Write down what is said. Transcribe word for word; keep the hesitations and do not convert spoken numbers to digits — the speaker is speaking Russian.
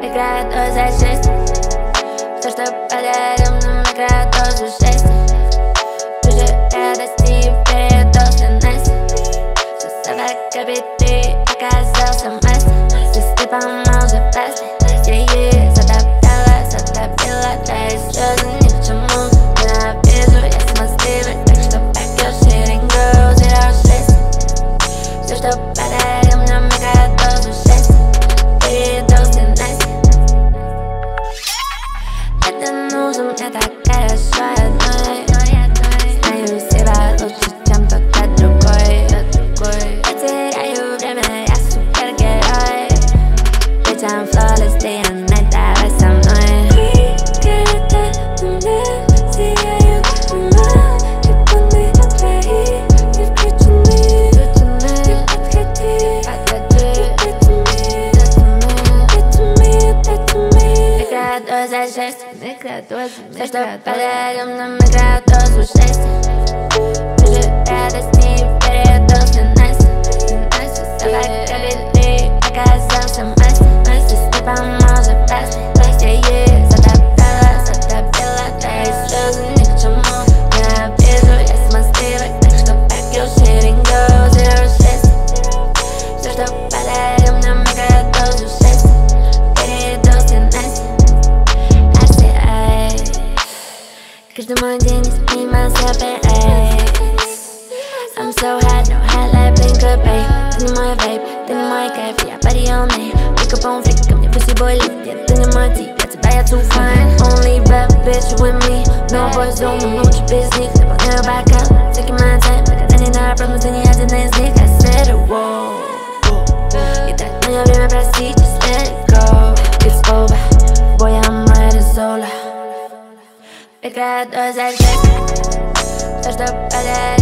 Играет два за шесть. Все, что подарим нам, играет тоже шесть. Чужие радости и передозенность. Все собака биты, оказался мастер. Здесь ты поможет пластик. Я ей затопила, затопила твои слезы ни к чему. Ненавижу, я смазливый, так что back your shit and go zero шесть. Все, что подарим нам, играет тоже шесть. Передозенность. Это нужно мне так хорошо одной. Знаю себя лучше, чем кто-то другой. Я теряю время, я супергерой. Bitch, I'm flawless day and night, давай со мной. Прикрыта земля, сияют ума. Ребаны твои не включены. Не подходи, get to me, get to me, get to me. Играет два за шесть. Все, что подарим нам, играет дозу шесть. Чужие радости и передозенность. Собака биты, оказался мастер. Здесь ты поможет пластик. Я ей затопила, затопила твои слезы ни к чему. Ненавижу, я смазливый, так что back your shit and go zero шесть. Все, что подарим нам, играет дозу шесть. Передозенность. Каждый мой день я снимался пейс. I'm so hot, no hot like Blinker Bay. Ты не мой вейп, ты не мой кайф, я body on me. Pick up on flick, ко мне pussy boy lift. Нет, ты не мой тип, я тебя, я too fine. Only bad bitch with me. No boys on me, лучше без них. Наполняю бокал, taking my time. Никогда не на проблем, ты не один из них. I said it, whoa. И так мое время простить, just let it go. It's over, boy, I'm ready solo. Играет два за шесть. Все, что подарим